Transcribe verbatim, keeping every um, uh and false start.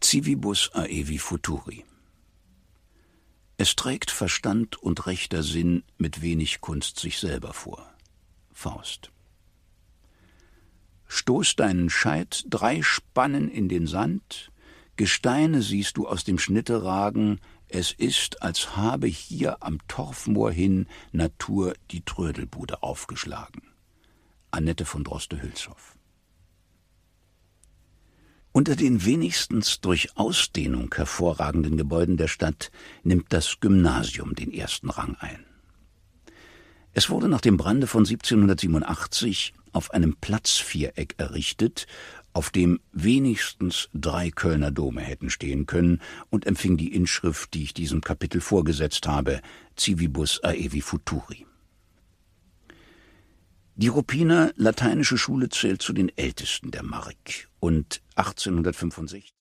Civibus aevi futuri. Es trägt Verstand und rechter Sinn mit wenig Kunst sich selber vor. Faust. Stoß deinen Scheit drei Spannen in den Sand, Gesteine siehst du aus dem Schnitte ragen, es ist, als habe hier am Torfmoor hin Natur die Trödelbude aufgeschlagen. Annette von Droste-Hülshoff. Unter den wenigstens durch Ausdehnung hervorragenden Gebäuden der Stadt nimmt das Gymnasium den ersten Rang ein. Es wurde nach dem Brande von siebzehnhundertsiebenundachtzig auf einem Platzviereck errichtet, auf dem wenigstens drei Kölner Dome hätten stehen können, und empfing die Inschrift, die ich diesem Kapitel vorgesetzt habe, Civibus aevi futuri. Die Ruppiner lateinische Schule zählt zu den ältesten der Mark und achtzehnhundertfünfundsechzig